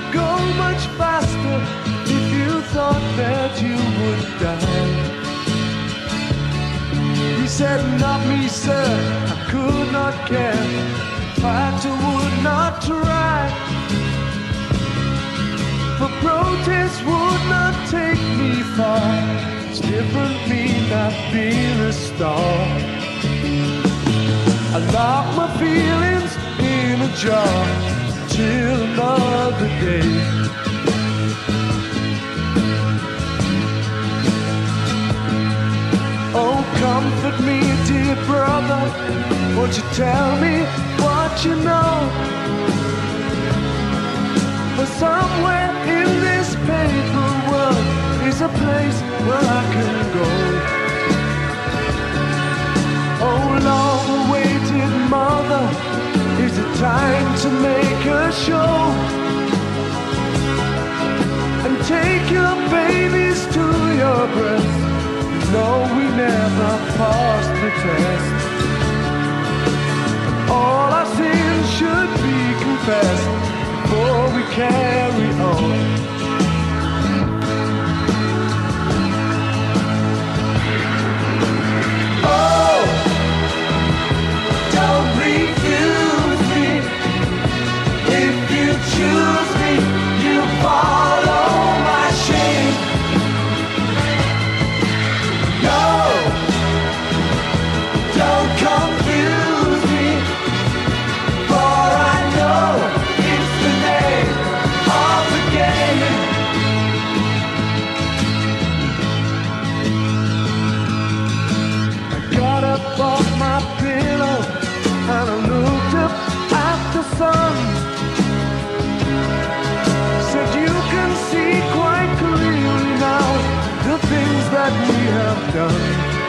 go much faster if you thought that you would die. He said, not me, sir, I could not care, fight or would not try. For protest would not take me far. It's different me not being a star. I lock my feelings in a jar till another day. Oh, comfort me, dear brother, won't you tell me what you know? For somewhere in this paper world is a place where I can go. Oh, long-awaited mother, is it time to make a show? And take your babies to your breast. No, we never passed the test. All our sins should be confessed before we carry on. Oh, don't refuse me. If you choose me, you follow my shame. No, don't confuse me, for I know it's the name of the game. I got up off my pillow and I looked up at the sun. Said you can see quite clearly now the things that we have done.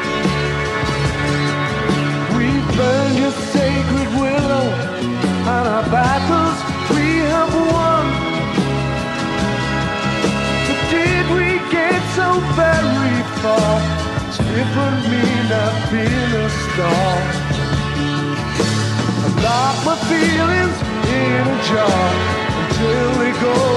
We've burned your sacred willow and our battles we have won. But did we get so very far? It's different me not being a star. I lock my feelings in a jar until they go